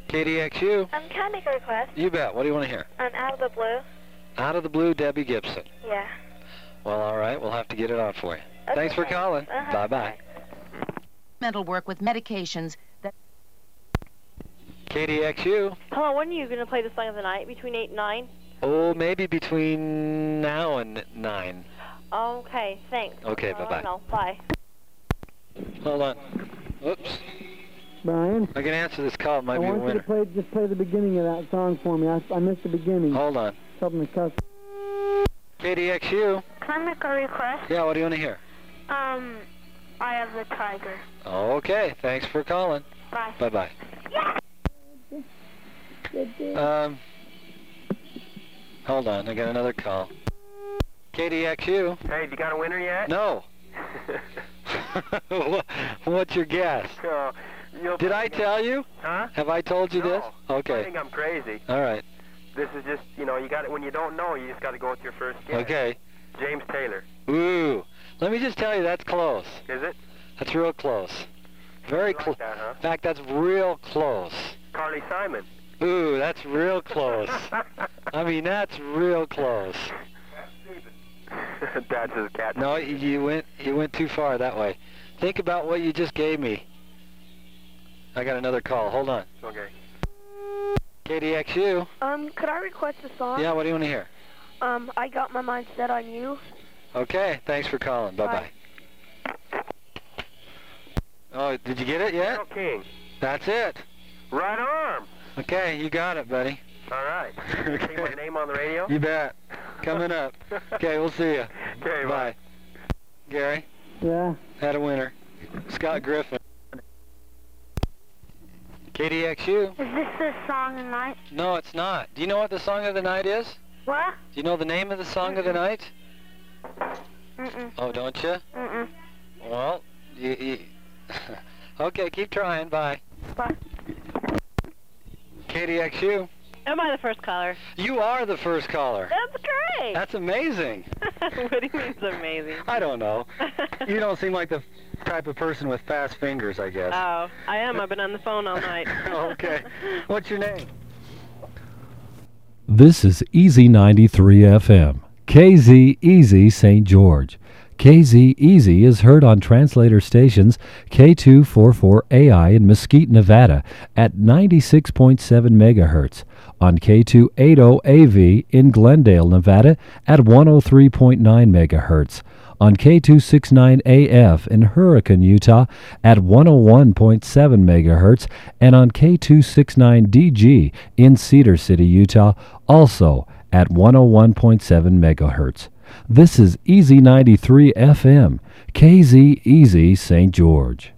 KDXU. Can I make a request? You bet. What do you want to hear? Out of the blue. Out of the blue, Debbie Gibson. Yeah. Well, all right. We'll have to get it out for you. Okay, Thanks for calling. Bye-bye. Mental work with medications that... KDXU. Hello, when are you going to play the song of the night? Between 8 and 9? Oh, maybe between now and 9. Okay, thanks. Okay, bye-bye. Bye. Hold on. Oops. Brian? I can answer this call. It might be a I want winner. you to just play the beginning of that song for me. I missed the beginning. Hold on. Something to cuss. KDXU. Can I make a request? Yeah, what do you want to hear? Eye of the Tiger. Okay, thanks for calling. Bye. Bye-bye. Hold on, I got another call. KDXU. Hey, you got a winner yet? No. What's your guess? Did I tell you? Huh? Have I told you this? Okay. I think I'm crazy. All right. This is just, you got it when you don't know, you just got to go with your first guess. Okay. James Taylor. Ooh. Let me just tell you, that's close. Is it? That's real close. Very close. Like that, huh? In fact, that's real close. Carly Simon. Ooh, that's real close. I mean, that's real close. That's his cat. No, you went too far that way. Think about what you just gave me. I got another call. Hold on. Okay. KDXU. Could I request a song? Yeah, what do you want to hear? I Got My Mind Set on You. Okay, thanks for calling. Bye-bye. Oh, did you get it yet? Carole King. That's it. Right arm. Okay, you got it, buddy. All right. Say my name on the radio? You bet. Coming up. Okay, we'll see you. Okay, bye. Gary? Yeah? Had a winner. Scott Griffin. KDXU? Is this the song of the night? No, it's not. Do you know what the song of the night is? What? Do you know the name of the song of the night? Mm-mm. Oh, don't you? Mm-mm. Well, you okay, keep trying. Bye. Bye. KDXU? Am I the first caller? You are the first caller. That's great. That's amazing. What do you mean it's amazing? I don't know. You don't seem like the type of person with fast fingers, I guess. Oh, I am. I've been on the phone all night. Okay. What's your name? This is Easy 93 FM, KZ Easy St. George. KZ Easy is heard on translator stations K244AI in Mesquite, Nevada at 96.7 megahertz, on K280AV in Glendale, Nevada at 103.9 megahertz, on K269AF in Hurricane, Utah at 101.7 megahertz, and on K269DG in Cedar City, Utah, also at 101.7 megahertz. This is Easy 93 FM, KZ Easy St. George.